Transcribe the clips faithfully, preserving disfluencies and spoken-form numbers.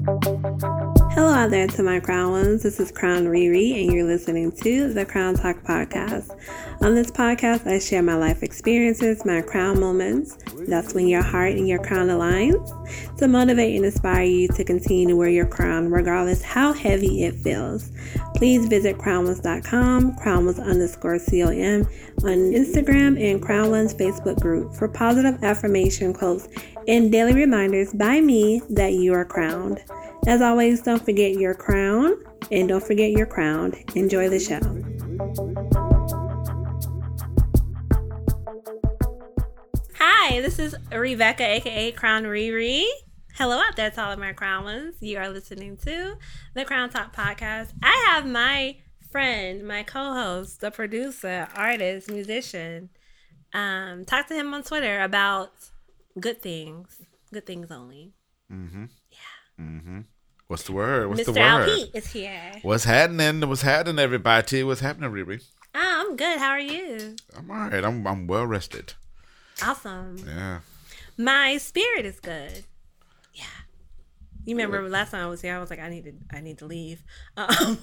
Hello out there to my crown ones. This is Crown Riri, and you're listening to the Crown Talk podcast. On this podcast, I share my life experiences, my crown moments. That's when your heart and your crown aligns, to motivate and inspire you to continue to wear your crown, regardless how heavy it feels. Please visit crown ones dot com, crown ones underscore com on Instagram, and Crown Ones Facebook group for positive affirmation quotes and daily reminders by me that you are crowned. As always, don't forget your crown, and don't forget your crown. Enjoy the show. Hi, this is Rebecca, aka Crown Riri. Hello out there to all of my crown ones. You are listening to the Crown Talk podcast. I have my friend, my co-host, the producer, artist, musician. Um, talk to him on Twitter about good things, good things only. Mm-hmm. Yeah. Mm-hmm. What's the word? What's Mister the word? Al Pete is here. What's happening? What's happening, everybody? What's happening, Riri? Oh, I'm good. How are you? I'm all right. I'm I'm well rested. Awesome. Yeah. My spirit is good. Yeah. You remember good. Last time I was here, I was like, I need to, I need to leave. Um,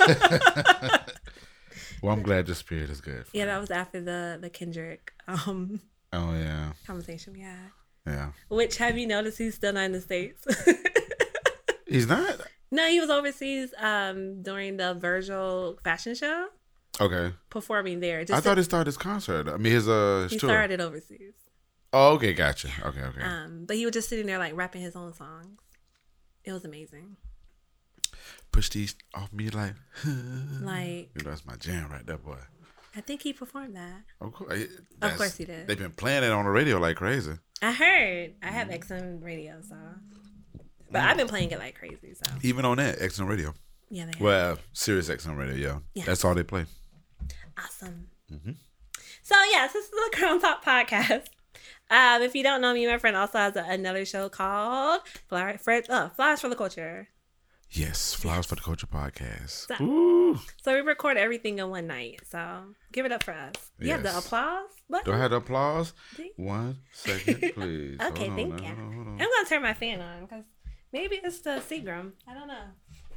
well, I'm glad your spirit is good. Yeah, that was after the the Kendrick. Um, oh yeah. Conversation we had. Yeah. Which, have you noticed he's still not in the States? He's not? No, he was overseas um, during the Virgil fashion show. Okay. Performing there. Just I thought to, he started his concert. I mean, his, uh, his he tour. He started overseas. Oh, okay. Gotcha. Okay, okay. Um, but he was just sitting there, like, rapping his own songs. It was amazing. Push these off me like... like... You know, that's my jam right there, boy. I think he performed that. Of course. Of course he did. They've been playing it on the radio like crazy. I heard. I have X M radio, so... But I've been playing it like crazy, so. Even on that, X M Radio. Yeah, they have. Well, Sirius X M Radio, yeah. yeah. That's all they play. Awesome. Mm-hmm. So, yes, this is the Crown Talk podcast. Um, if you don't know me, my friend also has a, another show called Flower, for, uh, Flowers for the Culture. Yes, Flowers for the Culture podcast. So, Ooh. so we record everything in one night, so give it up for us. You yes. have the applause button? Do I have the applause? One second, please. Okay, thank now, you. Hold on, hold on. I'm going to turn my fan on because... Maybe it's the Seagram. I don't know.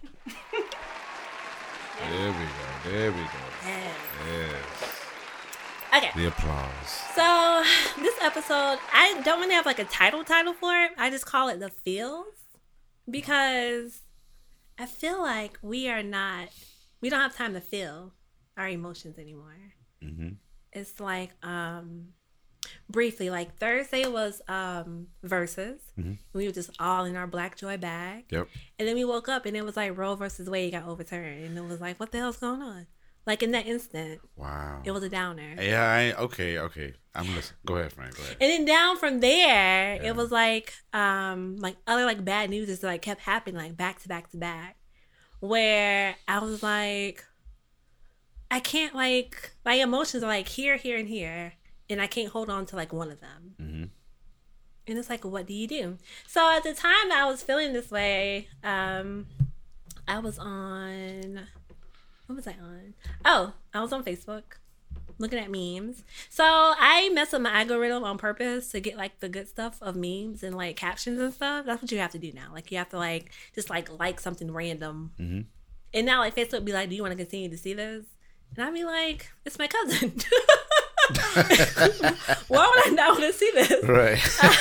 There we go. There we go. Yes. yes. Okay. The applause. So this episode, I don't really have like a title title for it. I just call it the feels because I feel like we are not, we don't have time to feel our emotions anymore. Mm-hmm. It's like, um, briefly, like Thursday was um Versus. Mm-hmm. We were just all in our Black Joy bag. Yep. And then we woke up and it was like Roe versus Wade got overturned, and it was like, what the hell's going on? Like in that instant. Wow. It was a downer. Yeah. I, okay. Okay. I'm listening. Go ahead, Frank. Go ahead. And then down from there, yeah. it was like um like other like bad news just like kept happening like back to back to back, where I was like, I can't like my emotions are like here, here, and here. And I can't hold on to like one of them. Mm-hmm. And it's like, what do you do? So at the time I was feeling this way, um, I was on, what was I on? Oh, I was on Facebook looking at memes. So I mess up my algorithm on purpose to get like the good stuff of memes and like captions and stuff. That's what you have to do now. Like you have to like, just like like something random. Mm-hmm. And now like Facebook be like, do you want to continue to see this? And I'd be like, it's my cousin. Why would I not want to see this? Right.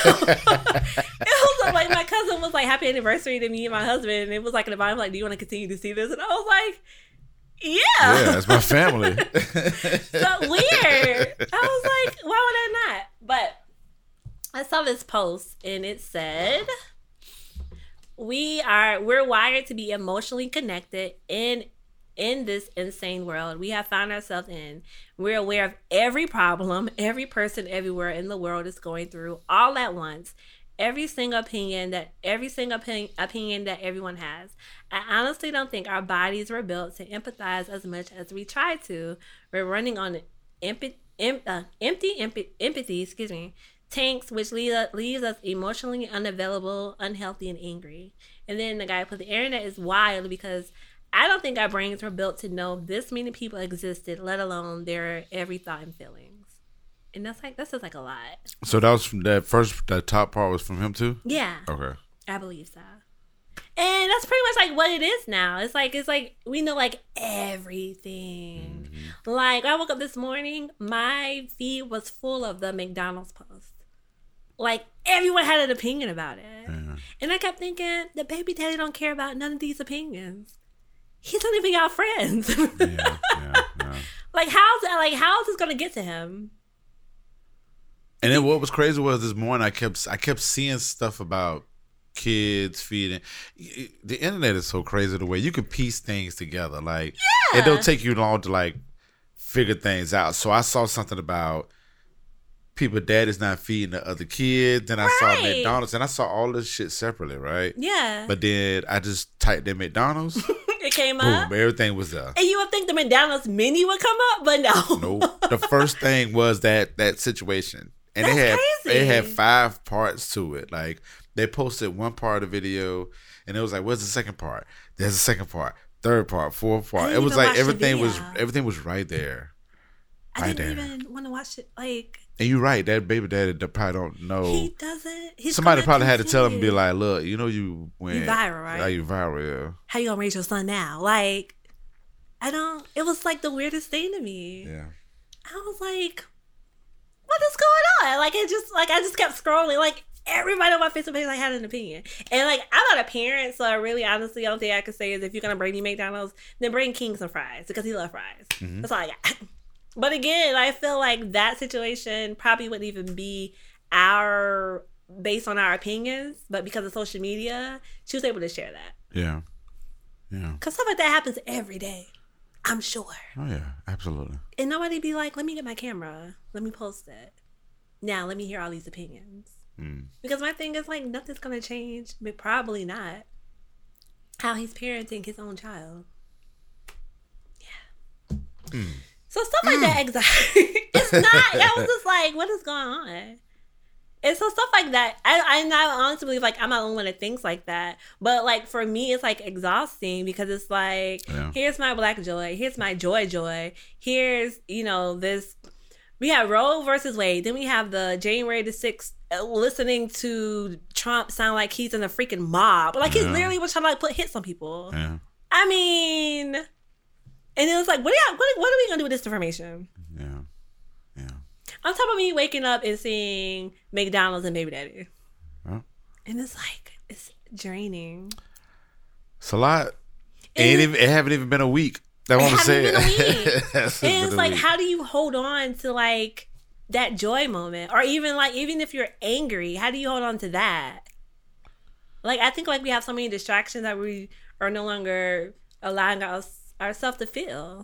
It was like my cousin was like, happy anniversary to me and my husband. And it was like in the bottom, like, do you want to continue to see this? And I was like, yeah. Yeah, it's my family. So weird. I was like, why would I not? But I saw this post and it said, we are, we're wired to be emotionally connected in In this insane world we have found ourselves in. We're aware of every problem every person everywhere in the world is going through all at once. Every single opinion that every single opinion, opinion that everyone has. I honestly don't think our bodies were built to empathize as much as we try to. We're running on emp- em- uh, empty emp- empathy, excuse me, tanks, which leave, leaves us emotionally unavailable, unhealthy, and angry. And then the guy put, the internet is wild because I don't think our brains were built to know this many people existed, let alone their every thought and feelings. And that's like, that's just like a lot. So that was from that first, that top part was from him too? Yeah. Okay. I believe so. And that's pretty much like what it is now. It's like it's like we know like everything. Mm-hmm. Like I woke up this morning, my feed was full of the McDonald's post. Like everyone had an opinion about it. Yeah. And I kept thinking, the baby daddy don't care about none of these opinions. He's not even our friends. yeah, yeah, yeah. Like how's like how's this gonna get to him? And then what was crazy was this morning I kept I kept seeing stuff about kids feeding. The internet is so crazy the way you can piece things together. Like yeah. It don't take you long to like figure things out. So I saw something about people daddy's not feeding the other kids. Then I right. saw McDonald's and I saw all this shit separately, right? Yeah. But then I just typed in McDonald's. It came boom, up. Everything was there. And you would think the McDonald's menu would come up, but no. Nope. The first thing was that that situation. And That's they had crazy. They had five parts to it. Like they posted one part of the video and it was like, where's the second part? There's the second part, third part, fourth part. It was like everything was everything was right there. I right didn't there. even want to watch it. Like, and you're right, that baby daddy probably don't know. He doesn't. He's Somebody probably had to tell him and be like, look, you know you went you viral, right? Like you viral, yeah. How you gonna raise your son now? Like, I don't. It was like the weirdest thing to me. Yeah. I was like, what is going on? Like it just like I just kept scrolling. Like everybody on my Facebook page like had an opinion. And like I'm not a parent, so I really honestly the only thing I could say is if you're gonna bring me McDonald's, then bring King some fries because he loves fries. Mm-hmm. That's all I got. But again, I feel like that situation probably wouldn't even be our based on our opinions, but because of social media, she was able to share that. Yeah. Yeah. Because stuff like that happens every day. I'm sure. Oh, yeah. Absolutely. And nobody be like, let me get my camera. Let me post it. Now, let me hear all these opinions. Mm. Because my thing is like, nothing's going to change, but probably not, how he's parenting his own child. Yeah. Mm. So stuff like mm. that, exactly. It's not, that was just like, what is going on? And so stuff like that, I I not honestly believe like I'm not the only one that thinks like that. But like for me, it's like exhausting because it's like, yeah. Here's my black joy, here's my joy joy, here's, you know, this. We have Roe versus Wade, then we have the January the sixth listening to Trump sound like he's in a freaking mob, like yeah. He literally was trying to like put hits on people. Yeah. I mean, and it was like, what are, what, what are we gonna do with this information? Yeah. Yeah. On top of me waking up and seeing McDonald's and Baby Daddy. Huh? And it's like, it's draining. It's a lot. It, ain't even, it haven't even been a week. That's what I'm saying. Been a week. And it's like, week. How do you hold on to like that joy moment? Or even like, even if you're angry, how do you hold on to that? Like, I think like we have so many distractions that we are no longer allowing our, ourselves to feel.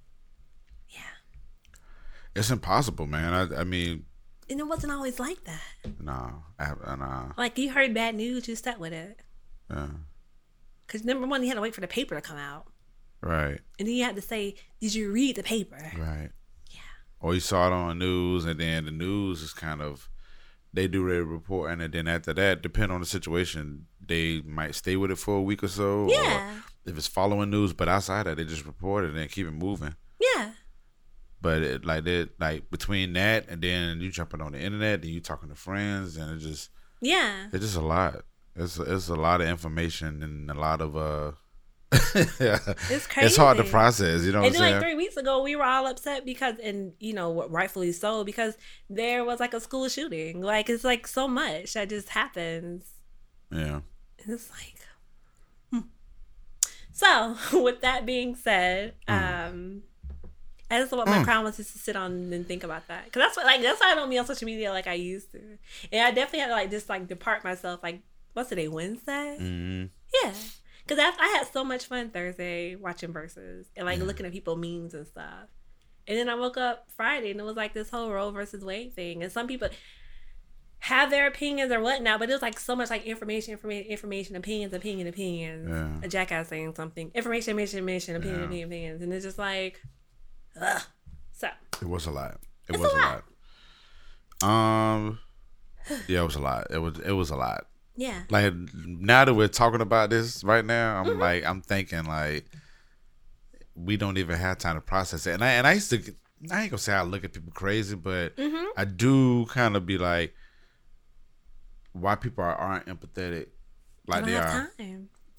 It's impossible, man. I, I mean, and it wasn't always like that. No, I, no. Like you heard bad news, you stuck with it. Yeah. Because number one, you had to wait for the paper to come out. Right. And then you had to say, "Did you read the paper?" Right. Yeah. Or you saw it on the news, and then the news is kind of they do their report, and then after that, depending on the situation, they might stay with it for a week or so. Yeah. Or if it's following news, but outside that, they just report it and keep it moving. Yeah. But it, like that, like between that and then you jumping on the internet, then you talking to friends, and it just yeah, it's just a lot. It's it's a lot of information and a lot of uh, yeah. It's crazy. It's hard to process, you know. And what then I'm saying? Like three weeks ago, we were all upset because, and you know, rightfully so, because there was like a school shooting. Like it's like so much that just happens. Yeah, and it's like. Hmm. So with that being said, mm. um. I just want my mm. crown was just to sit on and think about that, because that's what like that's why I don't be on social media like I used to, and I definitely had to like just like depart myself. Like what's today, Wednesday? Mm-hmm. Yeah, because I, I had so much fun Thursday watching Versus and like yeah. looking at people memes and stuff, and then I woke up Friday and it was like this whole Roe versus Wade thing, and some people have their opinions or whatnot, but it was like so much like information, information, information, opinions, opinion, opinions. Yeah. A jackass saying something, information, information, information, opinion, yeah. opinion, opinions, and it's just like. Ugh. So it was a lot. It it's was a a lot. lot. Um, yeah, it was a lot. It was it was a lot. Yeah. Like now that we're talking about this right now, I'm mm-hmm. like I'm thinking like we don't even have time to process it. And I and I used to I ain't gonna say I look at people crazy, but mm-hmm. I do kind of be like, why people are, aren't empathetic like they, they are. Time.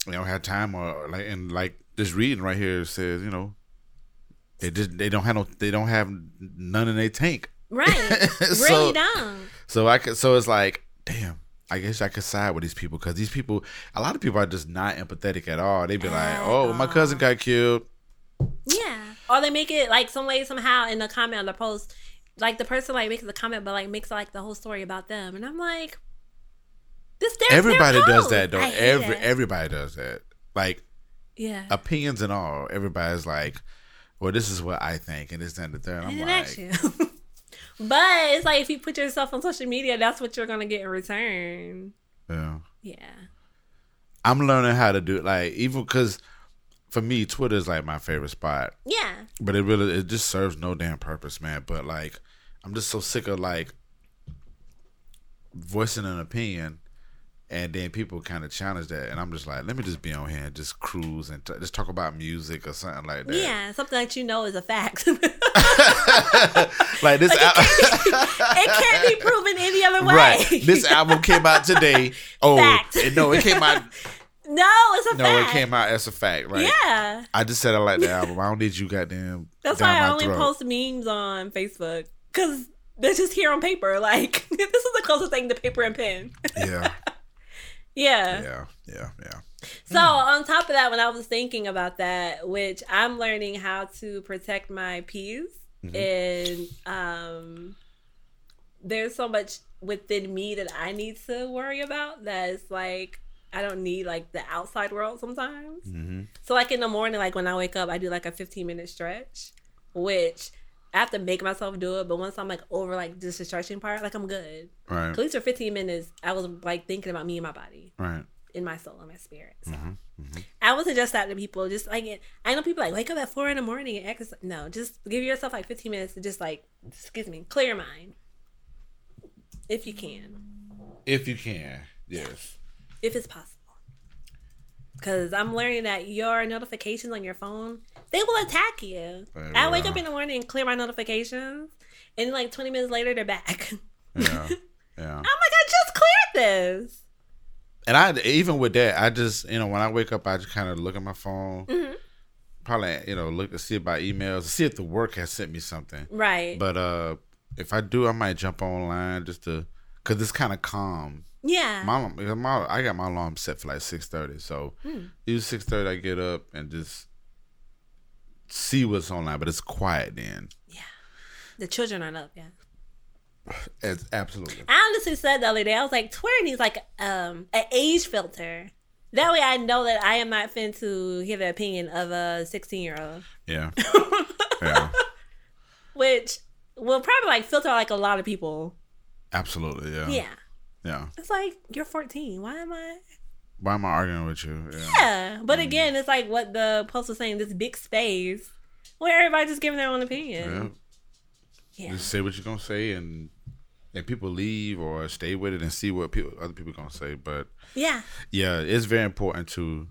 they don't have time or like and like this reading right here says, you know, they just they don't have no they don't have none in their tank. Right. so, really don't. So I could so it's like, damn, I guess I could side with these people because these people a lot of people are just not empathetic at all. They be at like, oh, all. my cousin got killed. Yeah. Or they make it like some way somehow in the comment on the post, like the person like makes a comment but like makes like the whole story about them. And I'm like, this their Everybody their does post. that though. I hate Every it. everybody does that. Like Yeah. opinions and all. Everybody's like, well, this is what I think and this and the third. I I'm didn't like, ask you. But it's like if you put yourself on social media, that's what you're gonna get in return. yeah. Yeah. I'm learning how to do it. Like even because for me, Twitter is like my favorite spot. Yeah. But it really it just serves no damn purpose, man. But like I'm just so sick of like voicing an opinion and then people kind of challenge that and I'm just like, let me just be on here and just cruise and t- just talk about music or something like that. Yeah, something that you know is a fact. Like this Like, al- it, can't, it can't be proven any other way. right. This album came out today. Oh Fact. it- no, it came out No, it's a No, fact. it came out as a fact, right? Yeah. I just said I like the album. I don't need you goddamn That's down why I my only throat. post memes on Facebook. Because they're just here on paper. Like, this is the closest thing to paper and pen. Yeah. Yeah. Yeah. Yeah. Yeah. So on top of that, when I was thinking about that, which I'm learning how to protect my peace, and um, there's so much within me that I need to worry about that it's like I don't need like the outside world sometimes. Mm-hmm. So like in the morning, like when I wake up, I do like a fifteen minute stretch, which I have to make myself do it. But once I'm like over like just the stretching part, like I'm good. Right. At least for fifteen minutes, I was like thinking about me and my body, Right. in my soul and my spirit. So Mm-hmm. Mm-hmm. I would suggest that to people. Just like I know people like wake up at four in the morning and exercise. No, just give yourself like fifteen minutes to just like excuse me, clear your mind, if you can, If you can, yes. if it's possible. Because I'm learning that your notifications on your phone, they will attack you. They I wake will. up in the morning and clear my notifications, and like twenty minutes later they're back. Yeah. Yeah. I'm like, I just cleared this. And I even with that, I just you know when I wake up, I just kind of look at my phone. Mm-hmm. Probably you know look to see about emails, see if the work has sent me something. Right. But uh, if I do, I might jump online just to because it's kind of calm. Yeah. My, my I got my alarm set for like six thirty, so Hmm. usually six thirty I get up and just see what's online, but it's quiet then. Yeah. The children aren't up yet. It's absolutely. I honestly said the other day, I was like, Twitter needs like um an age filter. That way I know that I am not fin to hear the opinion of a sixteen year old. Yeah. Yeah. Which will probably like filter like a lot of people. Absolutely. Yeah. Yeah. Yeah. It's like, you're fourteen. Why am I? Why am I arguing with you? Yeah. Yeah. But again, it's like what the post was saying, this big space where everybody just giving their own Yeah. opinion. Yeah. Just say what you're gonna say, and and people leave or stay with it and see what people other people gonna say. But Yeah. yeah, it's very important to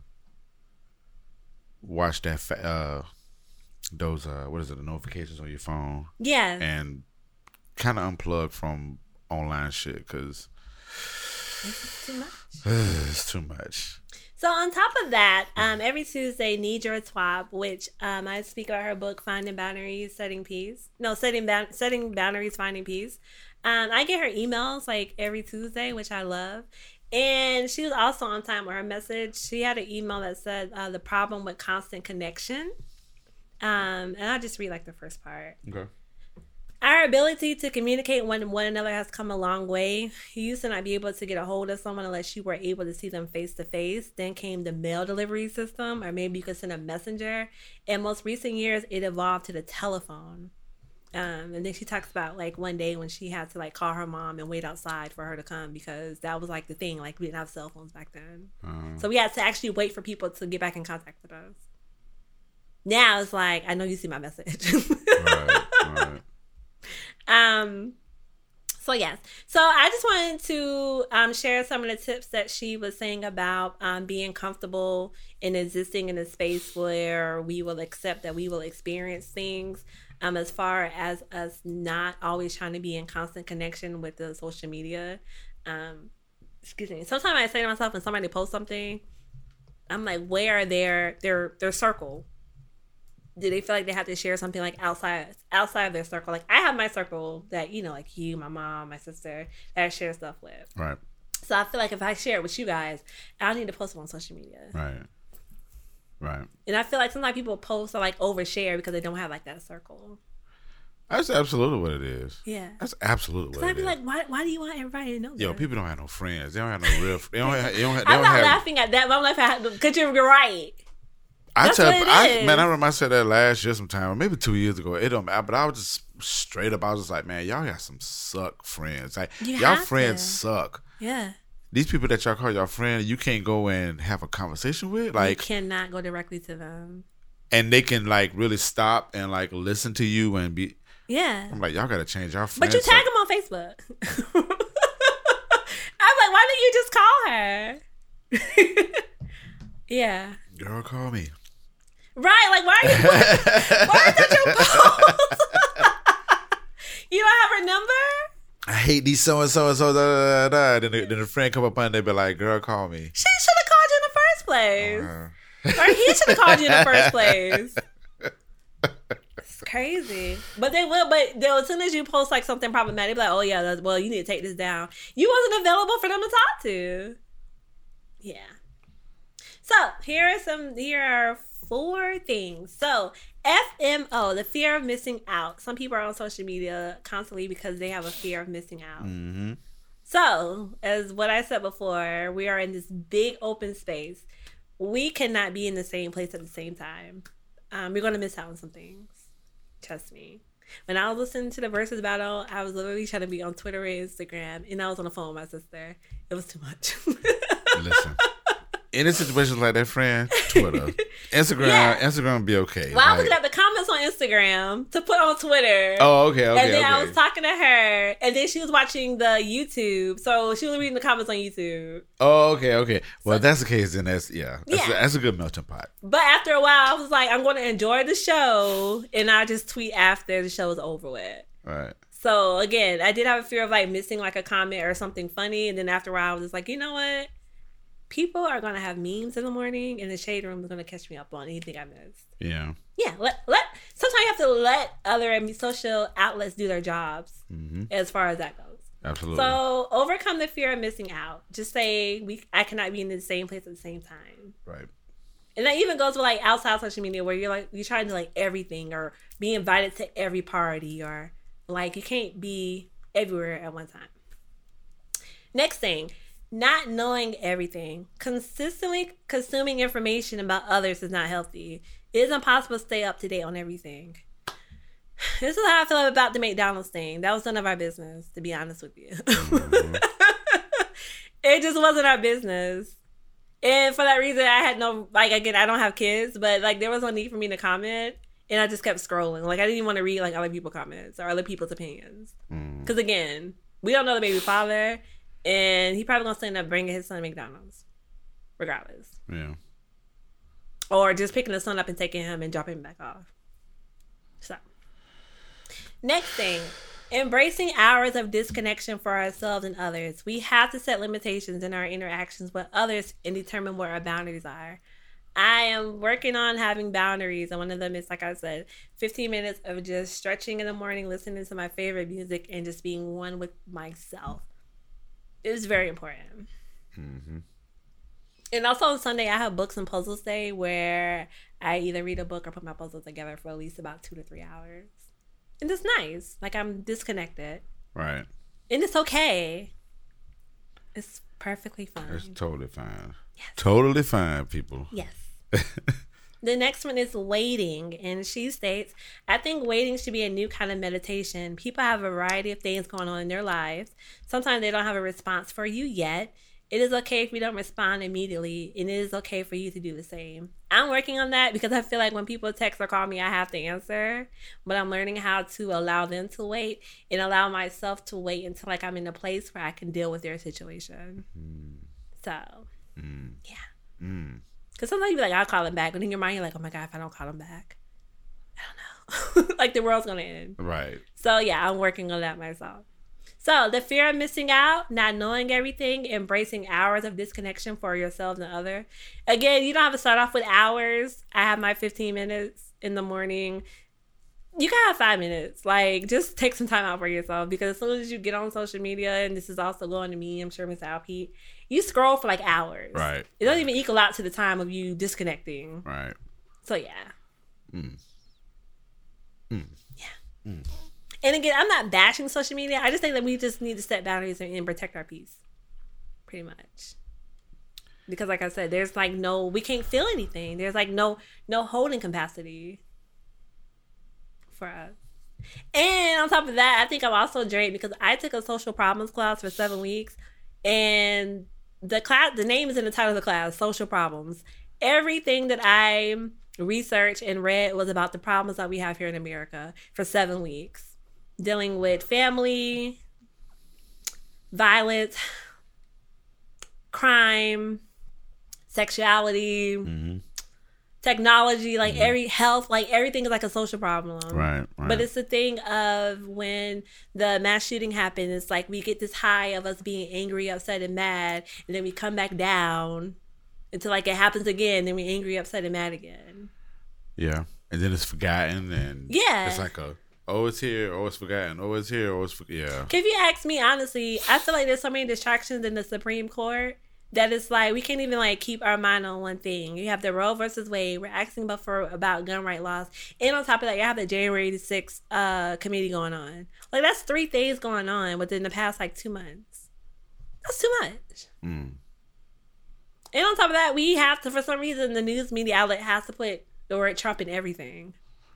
watch that. Fa- uh, those uh, what is it? The notifications on your phone, Yeah. and kind of unplug from online shit because It's too much. it's too much. So on top of that, um, every Tuesday, Need Your Swap, which um, I speak about her book, Finding Boundaries, Setting Peace. No, Setting ba- Setting Boundaries, Finding Peace. Um, I get her emails like every Tuesday, which I love. And she was also on time with her message. She had an email that said uh, the problem with constant connection. Um, and I'll just read like the first part. Okay. Our ability to communicate one one another has come a long way. You used to not be able to get a hold of someone unless you were able to see them face to face. Then came the mail delivery system, or maybe you could send a messenger. In most recent years, it evolved to the telephone. Um, and then she talks about like one day when she had to like call her mom and wait outside for her to come because that was like the thing. Like we didn't have cell phones back then. Uh, So we had to actually wait for people to get back in contact with us. Now it's like, I know you see my message. right. Right. Um, so yes. So I just wanted to um, share some of the tips that she was saying about um, being comfortable in existing in a space where we will accept that we will experience things. Um, as far as us not always trying to be in constant connection with the social media. Um, excuse me. Sometimes I say to myself when somebody posts something, I'm like, where are their their their circle? Do they feel like they have to share something like outside outside of their circle? Like I have my circle that, you know, like you, my mom, my sister, that I share stuff with. Right. So I feel like if I share it with you guys, I don't need to post it on social media. Right. Right. And I feel like sometimes people post or like overshare because they don't have like that circle. That's absolutely what it is. Yeah. That's absolutely what I'd it be is. like, why Why do you want everybody to know Yo, that? people don't have no friends. They don't have no real They don't have, they don't have, they I'm don't not have, laughing at that, but I'm laughing at because you're right. I That's tell, what it I, is. man, I remember I said that last year sometime, or maybe two years ago. It don't matter, but I was just straight up. I was just like, man, y'all got some suck friends. Like You y'all have friends to. suck. Yeah. These people that y'all call your friend, you can't go and have a conversation with, You like, cannot go directly to them. and they can like really stop and like listen to you and be. Yeah. I'm like, y'all got to change y'all But friends. you tag them on Facebook. I'm like, why didn't you just call her? Yeah. Girl, call me. Right, like why are you why is that your post? You don't have her number? I hate these so and so and so. Da, da, da, da. Then, the, then the friend come up on, they be like, "Girl, call me." She should have called you in the first place, Uh, or he should have called you in the first place. It's crazy, but they will. But they'll, as soon as you post like something problematic, they'll be like, "Oh yeah, that's, well, you need to take this down." You wasn't available for them to talk to. Yeah. So here are some. Here are four things. So F M O, the fear of missing out. Some people are on social media constantly because they have a fear of missing out. mm-hmm. So, as what I said before, we are in this big open space. We cannot be in the same place at the same time. Um, we're going to miss out on some things. Trust me. When I was listening to the Versus battle, I was literally trying to be on Twitter and Instagram, and I was on the phone with my sister. It was too much. Listen, in a situation like that, friend, Twitter, Instagram, Yeah. Instagram be okay. Well, I was Like- looking at the comments on Instagram to put on Twitter. oh, okay, okay, and then okay. I was talking to her, and then she was watching the YouTube, so she was reading the comments on YouTube. oh, okay, okay. Well, if that's the case, then that's yeah, that's, Yeah. A, that's a good melting pot. But after a while, I was like, I'm going to enjoy the show, and I just tweet after the show is over with. Right. So again, I did have a fear of like missing like a comment or something funny, and then after a while, I was just like, you know what? People are going to have memes in the morning, and the shade room is going to catch me up on anything I missed. Yeah. Yeah, let let. Sometimes you have to let other I mean, social outlets do their jobs, Mm-hmm. as far as that goes. Absolutely. So overcome the fear of missing out. Just say we I cannot be in the same place at the same time. right. And that even goes with like outside social media where you're like you're trying to like everything or be invited to every party or like you can't be everywhere at one time. Next thing, not knowing everything. Consistently consuming information about others is not healthy. It is impossible to stay up to date on everything. This is how I feel about the McDonald's thing. That was none of our business, to be honest with you. Mm-hmm. It just wasn't our business. And for that reason, I had no, like, again, I don't have kids, but, like, there was no need for me to comment. And I just kept scrolling. Like, I didn't even want to read, like, other people's comments or other people's opinions. Because, mm. again, we don't know the baby father. And he probably going to end up bringing his son to McDonald's. Regardless. Yeah. Or just picking the son up and taking him and dropping him back off. So. Next thing. Embracing hours of disconnection for ourselves and others. We have to set limitations in our interactions with others and determine what our boundaries are. I am working on having boundaries, and one of them is, like I said, fifteen minutes of just stretching in the morning, listening to my favorite music, and just being one with myself. It's very important. Mm-hmm. And also on Sunday, I have books and puzzles day where I either read a book or put my puzzles together for at least about two to three hours. And it's nice. Like, I'm disconnected. Right. And it's okay. It's perfectly fine. It's totally fine. Yes. Totally fine, people. Yes. The next one is waiting. And she states, I think waiting should be a new kind of meditation. People have a variety of things going on in their lives. Sometimes they don't have a response for you yet. It is okay if you don't respond immediately, and it is okay for you to do the same. I'm working on that because I feel like when people text or call me, I have to answer. But I'm learning how to allow them to wait and allow myself to wait until like I'm in a place where I can deal with their situation. Mm. So, mm. yeah. Mm. Because sometimes you be like, I'll call them back. But in your mind, you're like, oh my God, if I don't call them back, I don't know. Like the world's going to end. Right. So, yeah, I'm working on that myself. So the fear of missing out, not knowing everything, embracing hours of disconnection for yourself and other. Again, you don't have to start off with hours. I have my fifteen minutes in the morning. You can have five minutes. Like, just take some time out for yourself, because as soon as you get on social media, and this is also going to me, I'm sure Miss Alpete, you scroll for like hours. Right. It doesn't even equal out to the time of you disconnecting. Right. So yeah. Mm. Mm. Yeah. Mm. And again, I'm not bashing social media. I just think that we just need to set boundaries and, and protect our peace. Pretty much. Because like I said, there's like no, we can't feel anything. There's like no, no holding capacity for us. And on top of that, I think I'm also drained because I took a social problems class for seven weeks. And the class, the name is in the title of the class, Social Problems. Everything that I researched and read was about the problems that we have here in America for seven weeks. Dealing with family, violence, crime, sexuality, mm-hmm. technology, like mm-hmm. every health, like everything is like a social problem. Right, right. But it's the thing of when the mass shooting happened, it's like we get this high of us being angry, upset, and mad, and then we come back down until like it happens again, then we're angry, upset, and mad again. Yeah. And then it's forgotten, and yeah. it's like a oh, it's here, oh, it's forgotten, oh, it's here, oh, it's for- yeah. If you ask me, honestly, I feel like there's so many distractions in the Supreme Court that it's like we can't even like keep our mind on one thing. You have the Roe versus Wade. We're asking about for about gun right laws, and on top of that, you have the January sixth uh, committee going on. Like that's three things going on within the past like two months. That's too much. Mm. And on top of that, we have to, for some reason, the news media outlet has to put the word Trump in everything.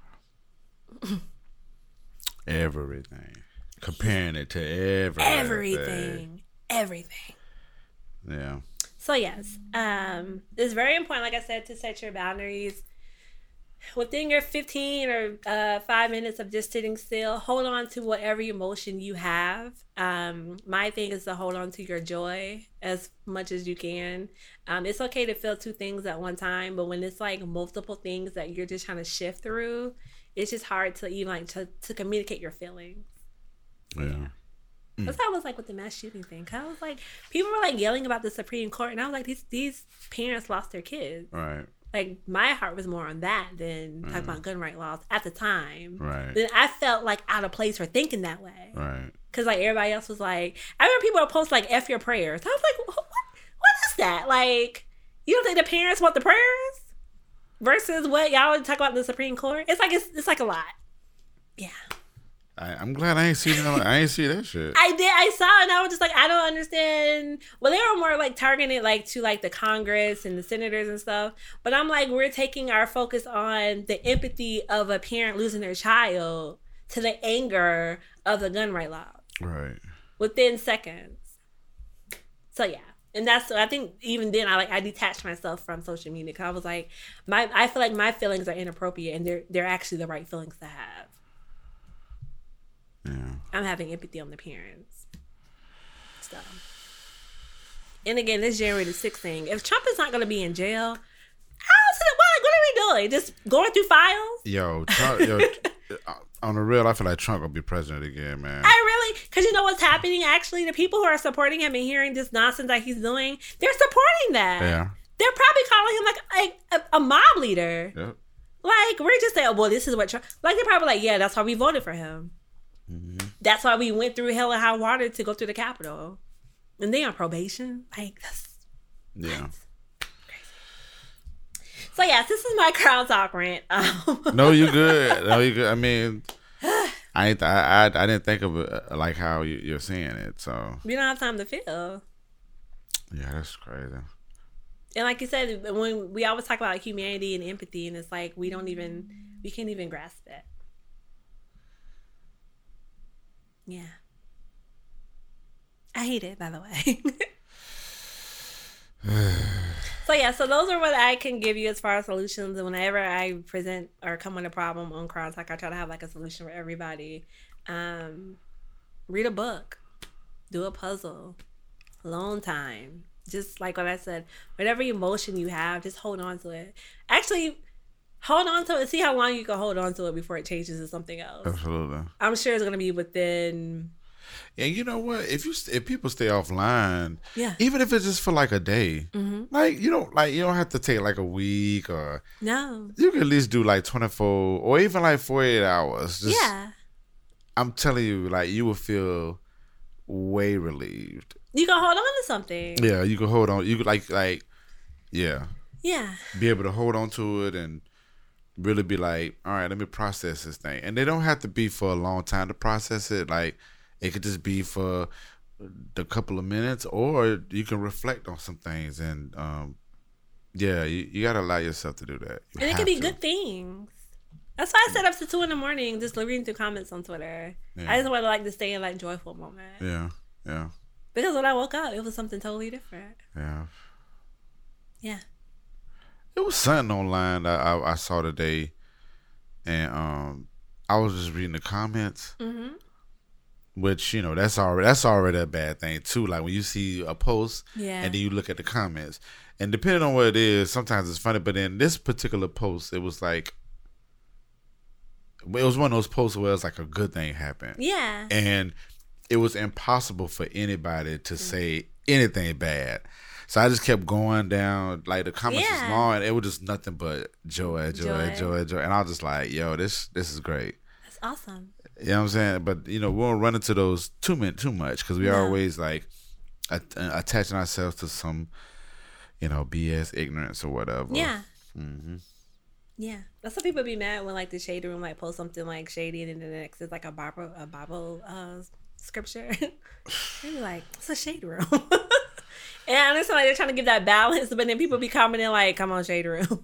Everything. Comparing it to everything. Everything. Everything. Yeah. So, yes. Um, it's very important, like I said, to set your boundaries. Within your fifteen or uh, five minutes of just sitting still, hold on to whatever emotion you have. Um, my thing is to hold on to your joy as much as you can. Um, it's okay to feel two things at one time, but when it's like multiple things that you're just trying to shift through, it's just hard to even like to, to communicate your feelings. Yeah. yeah. Mm. That's how I was like with the mass shooting thing. Cause I was like, people were like yelling about the Supreme Court, and I was like, these these parents lost their kids. Right. Like my heart was more on that than mm. talking about gun right laws at the time. Right. Then I felt like out of place for thinking that way. Right. Cause like everybody else was like, I remember people would post like "F your prayers." I was like, what? What is that? Like, you don't think the parents want the prayers versus what y'all would talk about in the Supreme Court? It's like it's it's like a lot. Yeah. I, I'm glad I ain't seen that. I ain't see that shit. I did. I saw it, and I was just like, I don't understand. Well, they were more like targeting like to like the Congress and the senators and stuff. But I'm like, we're taking our focus on the empathy of a parent losing their child to the anger of the gun right law. Right. Within seconds. So yeah. And that's, I think even then I like, I detached myself from social media because I was like, my, I feel like my feelings are inappropriate and they're, they're actually the right feelings to have. Yeah. I'm having empathy on the parents. So. And again, this January the sixth thing, if Trump is not going to be in jail, how's it, what, what are we doing? Just going through files? Yo, Trump, yo on the real, I feel like Trump will be president again, man. I really, because you know what's happening actually? The people who are supporting him and hearing this nonsense that he's doing, they're supporting that. Yeah. They're probably calling him like a, a, a mob leader. Yep. Like, we're just saying, oh, well, this is what Trump, like they're probably like, yeah, that's why we voted for him. Mm-hmm. That's why we went through hell and high water to go through the Capitol. And they on probation. Like, that's... Yeah. So, yes, this is my Crown Talk rant. Um, no, you good. No, you good. I mean, I ain't, I, I I didn't think of it like how you, you're saying it, so... You don't have time to feel. Yeah, that's crazy. And like you said, when we always talk about humanity and empathy, and it's like, we don't even... We can't even grasp that. Yeah. I hate it, by the way. So, yeah, so those are what I can give you as far as solutions. And whenever I present or come on a problem on Crown Talk, I try to have like a solution for everybody. Um, read a book. Do a puzzle. Alone time. Just like what I said, whatever emotion you have, just hold on to it. Actually, hold on to it and see how long you can hold on to it before it changes to something else. Absolutely. I'm sure it's going to be within And you know what? If you if people stay offline, yeah, even if it's just for like a day, mm-hmm. like you don't like you don't have to take like a week or no. You can at least do like twenty-four or even like forty-eight hours. Just, yeah, I'm telling you, like you will feel way relieved. You can hold on to something. Yeah, you can hold on. You could like like yeah. Yeah. Be able to hold on to it and really be like, all right, let me process this thing. And they don't have to be for a long time to process it. Like it could just be for a couple of minutes, or you can reflect on some things. And um, yeah, you, you gotta allow yourself to do that. You and it could be to. good things. That's why I set up to two in the morning, just reading through comments on Twitter. Yeah. I just want to like to stay in like joyful moment. Yeah, yeah. Because when I woke up, it was something totally different. Yeah. Yeah. It was something online that I, I saw today, and um, I was just reading the comments, mm-hmm. which you know that's already that's already a bad thing too. Like when you see a post, yeah. and then you look at the comments, and depending on what it is, sometimes it's funny. But in this particular post, it was like it was one of those posts where it's like a good thing happened. Yeah, and it was impossible for anybody to say anything bad. So I just kept going down, like the comments yeah. was long, and it was just nothing but joy, joy, joy, joy, joy. And I was just like, yo, this this is great. That's awesome. You know what I'm saying? But, you know, we won't run into those too, min- too much because we no. are always, like, at- attaching ourselves to some, you know, B S, ignorance or whatever. Yeah. Mm-hmm. Yeah. That's why people be mad when, like, the Shade Room, like, post something, like, shady, and then the next is, like, a Bible, a Bible uh, scripture. They be like, it's a Shade Room. And I understand like they're trying to give that balance, but then people be commenting like, come on, Shade Room.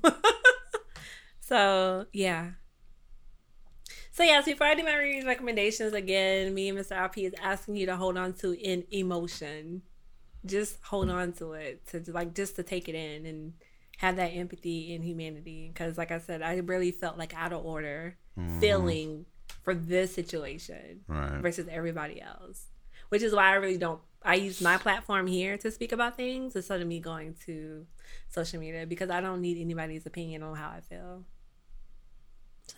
So, yeah. So, yeah, so before I do my reading recommendations, again, me and Mister R P is asking you to hold on to an emotion. Just hold on to it, to like just to take it in and have that empathy and humanity. Because, like I said, I really felt like out of order mm-hmm. feeling for this situation right. versus everybody else. Which is why I really don't, I use my platform here to speak about things instead of me going to social media because I don't need anybody's opinion on how I feel. So,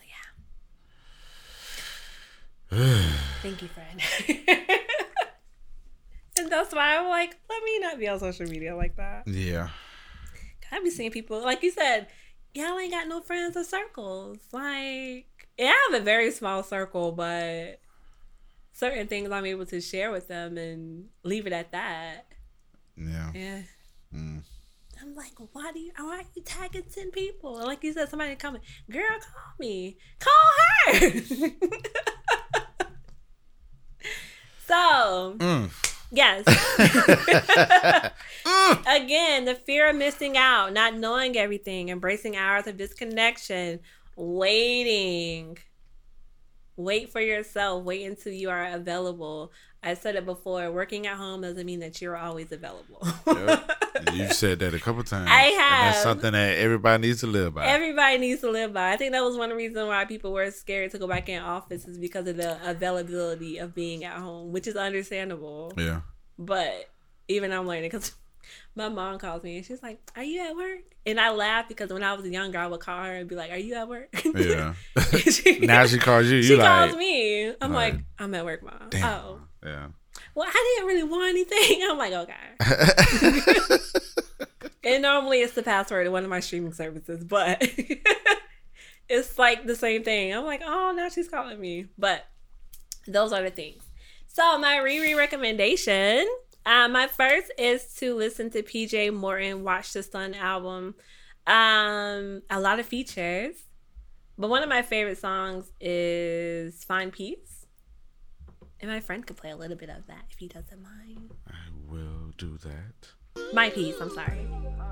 yeah. Thank you, friend. And that's why I'm like, let me not be on social media like that. Yeah. I be seeing people, like you said, y'all ain't got no friends or circles. Like, yeah, I have a very small circle, but certain things I'm able to share with them and leave it at that. Yeah. Yeah. Mm. I'm like, why do you, why are you tagging ten people? And like you said, somebody comment, girl, call me. Call her. So, mm. yes. mm. Again, the fear of missing out, not knowing everything, embracing hours of disconnection, waiting. Wait for yourself. Wait until you are available. I said it before. Working at home doesn't mean that you're always available. Yep. You've said that a couple times. I have. And that's something that everybody needs to live by. Everybody needs to live by. I think that was one reason why people were scared to go back in office is because of the availability of being at home, which is understandable. Yeah. But even I'm learning because my mom calls me and she's like, are you at work? And I laugh because when I was younger, I would call her and be like, are you at work? Yeah. she, now she calls you. You she like, calls me. I'm like, like, I'm at work, Mom. Damn. Oh. Yeah. Well, I didn't really want anything. I'm like, okay. And normally it's the password to one of my streaming services, but it's like the same thing. I'm like, oh, now she's calling me. But those are the things. So my Riri recommendation, uh, my first is to listen to P J Morton, Watch the Sun album. Um, a lot of features, but one of my favorite songs is Find Peace. And my friend could play a little bit of that if he doesn't mind. I will do that. My Peace, I'm sorry.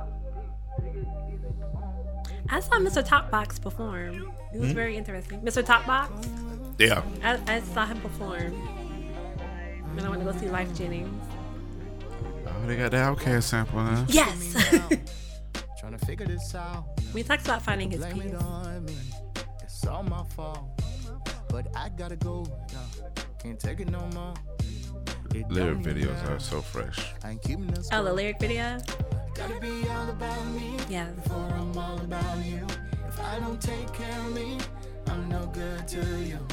I saw Mister Topbox perform. It was hmm? very interesting. Mister Topbox? Yeah. I, I saw him perform. And I went to go see Life Jennings. Oh, they got the Outkast sample, huh? Yes. Trying to figure this out. He talks about finding his peace. It's all my fault. But I gotta go. Can't take it no more. Lyric videos are so fresh. Oh, the lyric video? Gotta be all about me. Yeah. Before I'm all about you. If I don't take care of me, I'm no good to you.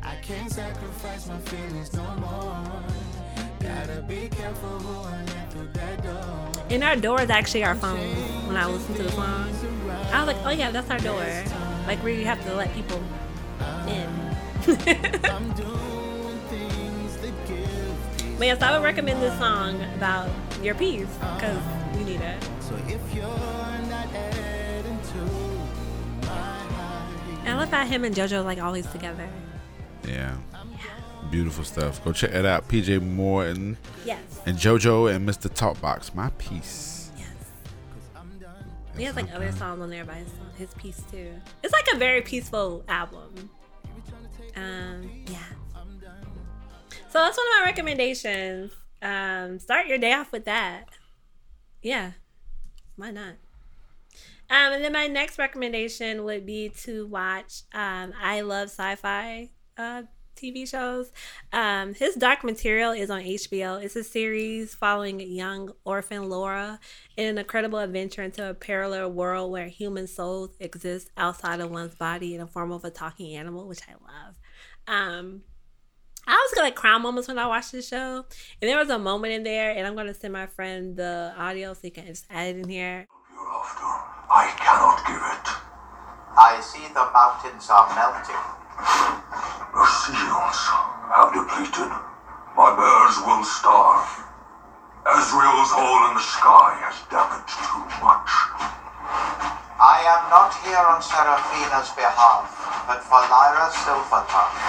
I can't sacrifice my feelings no more. Gotta be careful who I let through that door. And our door is actually our phone. When I listen to the song, I was like, oh yeah, that's our door. Like we have to let people in. I'm doing things that give. Man, so I would recommend this song about your peace because you need it. So if you're not adding to my high, And I love how him and JoJo like always together. Yeah. Beautiful stuff. Go check it out. P J Morton Yes. and JoJo and Mister Talkbox. My Peace. Yes. He has like other songs on there by his, his piece too. It's like a very peaceful album. Um, yeah. So that's one of my recommendations. Um, start your day off with that. Yeah. Why not? Um, and then my next recommendation would be to watch um, I Love Sci-Fi uh, T V shows. Um, his Dark Material is on H B O. It's a series following young orphan Laura in an incredible adventure into a parallel world where human souls exist outside of one's body in the form of a talking animal, which I love. Um, I always get like cry moments when I watch this show. And there was a moment in there, and I'm going to send my friend the audio so you can just add it in here. You're after. I cannot give it. I see the mountains are melting. The seals have depleted. My bears will starve. Ezreal's hole in the sky has damaged too much. I am not here on Seraphina's behalf, but for Lyra Silvertongue.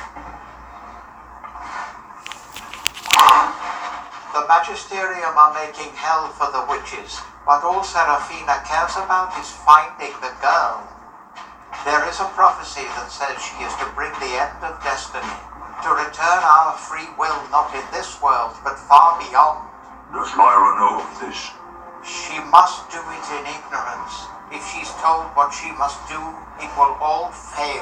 The Magisterium are making hell for the witches. What all Seraphina cares about is finding the girl. There is a prophecy that says she is to bring the end of destiny, to return our free will not in this world, but far beyond. Does Lyra know of this? She must do it in ignorance. If she's told what she must do, it will all fail.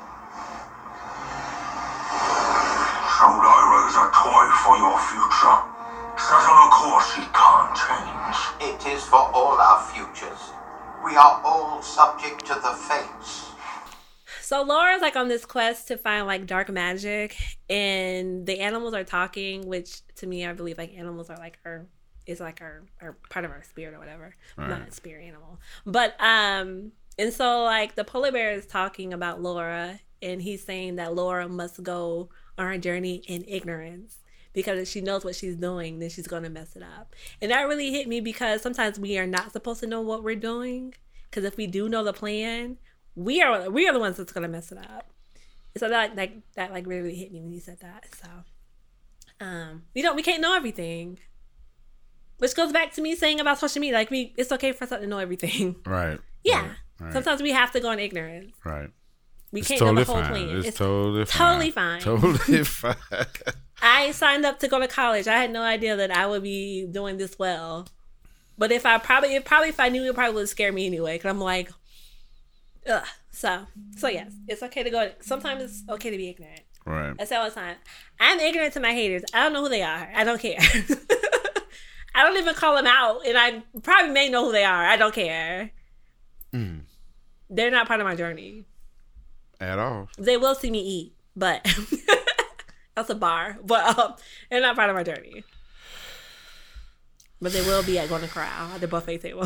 So Lyra is a toy for your future. Set on a course he can't change. It is for all our futures. We are all subject to the fates. So Laura's like on this quest to find like dark magic, and the animals are talking, which to me I believe like animals are like her is like her or part of our spirit or whatever. Right. Not spirit animal. But um and so like the polar bear is talking about Laura, and he's saying that Laura must go on her journey in ignorance. Because if she knows what she's doing, then she's going to mess it up. And that really hit me because sometimes we are not supposed to know what we're doing. Because if we do know the plan, we are we are the ones that's going to mess it up. So that like that like really hit me when you said that. So um, we don't we can't know everything. Which goes back to me saying about social media, like we it's okay for us not to know everything. Right. Yeah. Right. Right. Sometimes we have to go in ignorance. Right. We It's can't totally know the whole fine. plan. It's, It's totally fine. totally fine. Totally fine. I signed up to go to college. I had no idea that I would be doing this well. But if I probably, if probably if I knew, it probably would scare me anyway. Cause I'm like, ugh. So, so yes, it's okay to go. Sometimes it's okay to be ignorant. Right. I say all the time. I'm ignorant to my haters. I don't know who they are. I don't care. I don't even call them out, and I probably may know who they are. I don't care. Mm. They're not part of my journey. At all. They will see me eat, but that's a bar. But um, they're not part of my journey. But they will be at Golden Corral at the buffet table.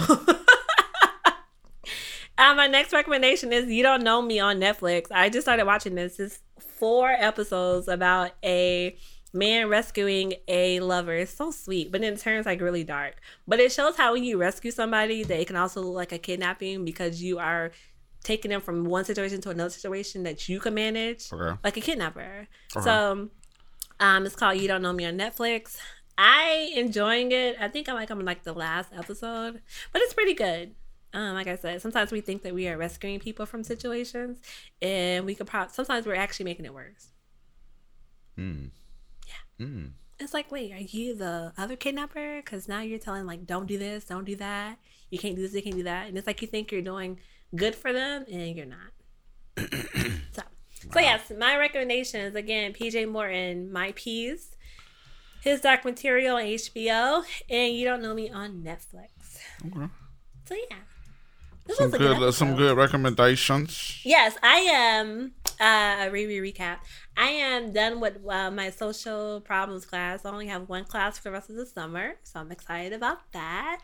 uh, my next recommendation is You Don't Know Me on Netflix. I just started watching this. It's four episodes about a man rescuing a lover. It's so sweet, but then it turns like really dark. But it shows how when you rescue somebody, that it can also look like a kidnapping because you are taking them from one situation to another situation that you can manage, Okay. like a kidnapper. Okay. So um, it's called You Don't Know Me on Netflix. I enjoying it. I think I'm like I'm in like the last episode, but it's pretty good. Um, like I said, sometimes we think that we are rescuing people from situations, and we could probably sometimes we're actually making it worse. Mm. Yeah. Mm. It's like, wait, are you the other kidnapper? Because now you're telling like, don't do this, don't do that. You can't do this, you can't do that, and it's like you think you're doing good for them, and you're not. so, wow. so yes, my recommendations again: P J Morton, My Peace, his Dark Material on H B O, and You Don't Know Me on Netflix. Okay. So yeah, this Some was a good, good some episode. good recommendations. Yes, I am. Uh, a re recap. I am done with uh, my social problems class. I only have one class for the rest of the summer, so I'm excited about that.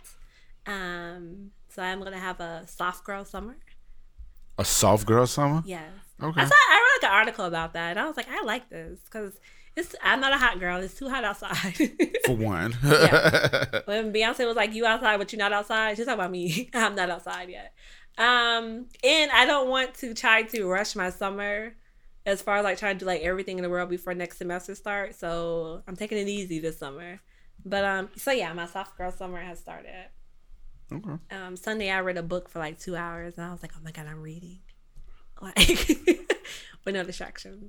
Um, so I'm gonna have a soft girl summer. A soft girl summer? Yes. Okay. I saw. I read like an article about that, and I was like, I like this because it's. I'm not a hot girl. It's too hot outside. For one. Yeah. When Beyonce was like, "You outside, but you're not outside," she's talking about me. I'm not outside yet. Um, and I don't want to try to rush my summer as far as like trying to do like everything in the world before next semester starts. So I'm taking it easy this summer. But um, so yeah, my soft girl summer has started. Okay. Um, Sunday I read a book for like two hours, and I was like, "Oh my god, I'm reading!" Like, with no distractions.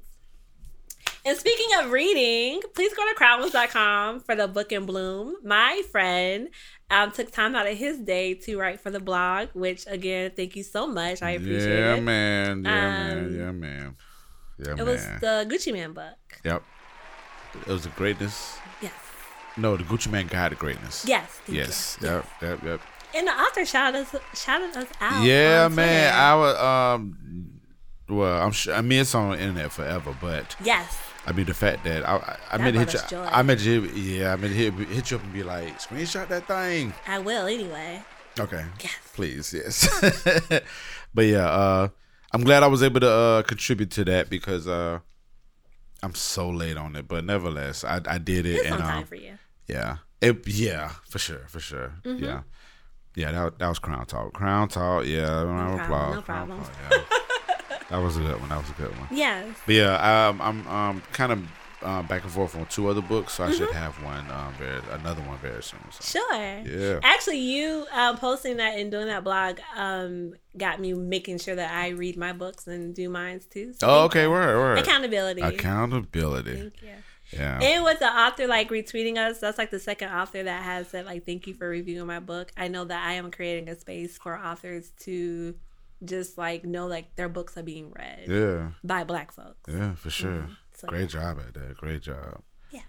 And speaking of reading, please go to crowdless dot com for the book in bloom. My friend um, took time out of his day to write for the blog, which again, thank you so much. I appreciate yeah, it. Man. Yeah, Um, man. Yeah, man. Yeah, It man. was the Gucci Man book. Yep. It was the greatness. Yes. No, the Gucci Man Guide to Greatness. Yes. thank Yes. you. Yep. Yep. Yep. And the author shouted us, shouted us out. Yeah, on man. Twitter. I was um. Well, I'm sure. I mean, it's on the internet forever, but Yes. I mean, the fact that I I, I That meant to brought hit us you. joy. I meant to hit, yeah. I meant to hit, hit you up and be like, screenshot that thing. I will anyway. Okay. Yes. Please, yes. But yeah, uh, I'm glad I was able to uh, contribute to that because uh, I'm so late on it, but nevertheless, I I did it. It's and on time um, for you. yeah, it yeah for sure for sure Mm-hmm. yeah yeah that that was Crown Talk. Crown Talk. Yeah, round of problem, applause. no Crown problem. Talk, yeah. That was a good one. That was a good one. Yes. But yeah, um, I'm um kind of uh, back and forth on two other books, so I should Mm-hmm. have one um very another one very soon. So. Sure. Yeah. Actually, you um, posting that and doing that blog um, got me making sure that I read my books and do mine too. So Oh, thank okay, you. word, word. Accountability. Accountability. Thank you. Yeah. And with the author like retweeting us, that's like the second author that has said like, "Thank you for reviewing my book." I know that I am creating a space for authors to just like know like their books are being read Yeah. by Black folks. Yeah, for sure. Mm-hmm. So, Great job at that. Great job. Yes.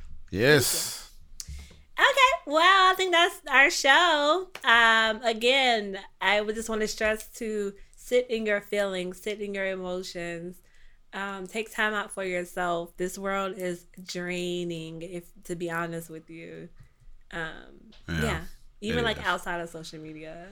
Yes. Okay, well, I think that's our show. Um, again, I would just want to stress to sit in your feelings, sit in your emotions. Um, take time out for yourself. This world is draining, if to be honest with you. Um, Yeah, yeah. Even it like is. outside of social media.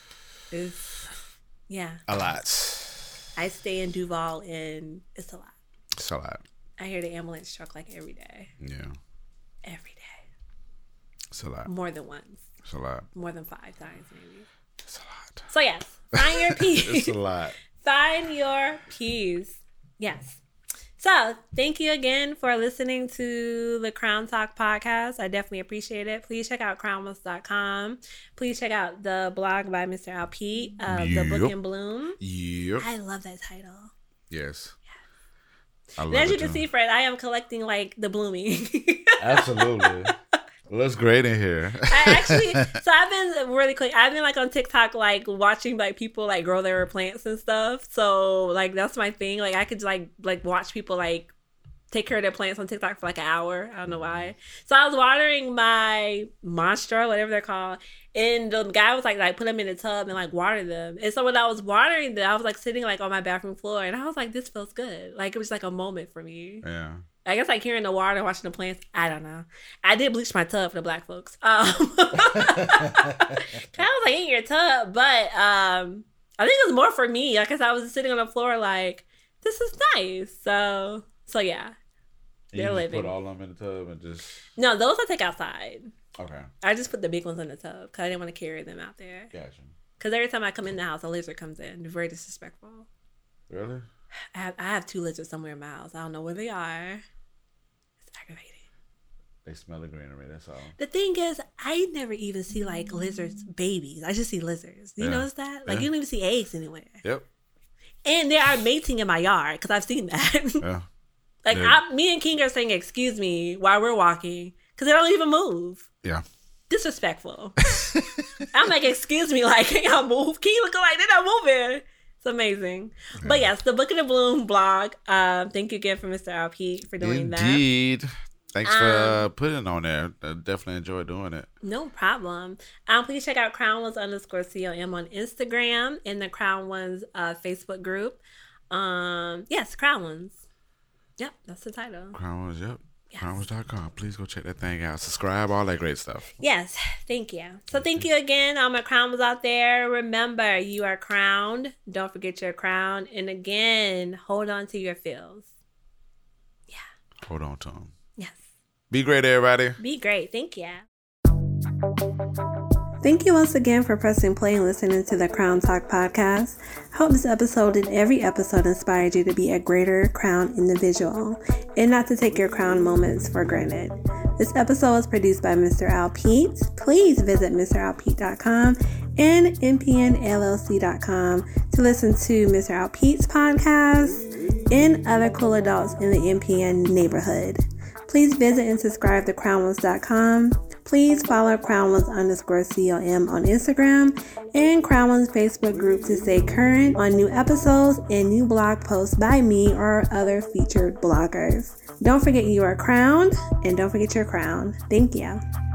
Is yeah. A lot. I stay in Duval and it's a lot. It's a lot. I hear the ambulance truck like every day. Yeah. Every day. It's a lot. More than once. It's a lot. More than five times maybe. It's a lot. So yes, find your peace. It's a lot. Find your peace. Yes. So thank you again for listening to the Crown Talk podcast. I definitely appreciate it. Please check out crownless dot com. Please check out the blog by Mister Al Pete, uh, The Book Yep. in Bloom. Yep. I love that title. Yes. I love And as it you can too. see, Fred, I am collecting like the blooming. Absolutely. Looks great in here. I actually, so I've been really quick. I've been like on TikTok, like watching like people like grow their plants and stuff. So like that's my thing. Like I could like like watch people like take care of their plants on TikTok for like an hour. I don't know why. So I was watering my Monstera, whatever they're called, and the guy was like like put them in a tub and like water them. And so when I was watering them, I was like sitting like on my bathroom floor, and I was like, this feels good. Like it was like a moment for me. Yeah. I guess like hearing the water, watching the plants. I don't know. I did bleach my tub for the Black folks. Um, I was like in your tub, but um, I think it was more for me because I was sitting on the floor like, this is nice. So, so yeah, You they're just living. put all of them in the tub and just No, those I take outside. okay. I just put the big ones in the tub because I didn't want to carry them out there. Gotcha. Because every time I come in the house, a lizard comes in. They're very disrespectful. Really? I have, I have two lizards somewhere in my house. I don't know where they are. It's aggravating. They smell the greenery. That's all. The thing is, I never even see like lizards babies. I just see lizards. You Yeah. notice that? Like Yeah. you don't even see eggs anywhere. Yep. And they are mating in my yard because I've seen that. Yeah. like Yeah. I, me and King are saying "excuse me" while we're walking because they don't even move. Yeah. Disrespectful. I'm like, excuse me, like can y'all move? King looking like they're not moving. It's amazing. But yes, the Book in the Bloom blog. Um, thank you again for Mister Al Pete for doing that. Indeed. Thanks for uh, Um, putting it on there. I definitely enjoyed doing it. No problem. Um, please check out Crown Ones underscore C O M on Instagram and the Crown Ones uh, Facebook group. Um, yes, Crown Ones. Yep, that's the title. Crown Ones, yep. Yes. crown ones dot com. Please go check that thing out. Subscribe, all that great stuff. Yes, thank you. So thank you again, all my crowns out there. Remember, you are crowned. Don't forget your crown. And again, hold on to your feels. Yeah. Hold on to them. Yes. Be great, everybody. Be great. Thank you. Thank you once again for pressing play and listening to the Crown Talk podcast. I hope this episode and every episode inspired you to be a greater crown individual and not to take your crown moments for granted. This episode was produced by Mister Al Pete. Please visit Mr Al Pete dot com and M P N L L C dot com to listen to Mister Al Pete's podcast and other cool adults in the M P N neighborhood. Please visit and subscribe to crown ones dot com. Please follow crownones underscore C O M on Instagram and Crown Ones Facebook group to stay current on new episodes and new blog posts by me or other featured bloggers. Don't forget you are crowned and don't forget your crown. Thank you.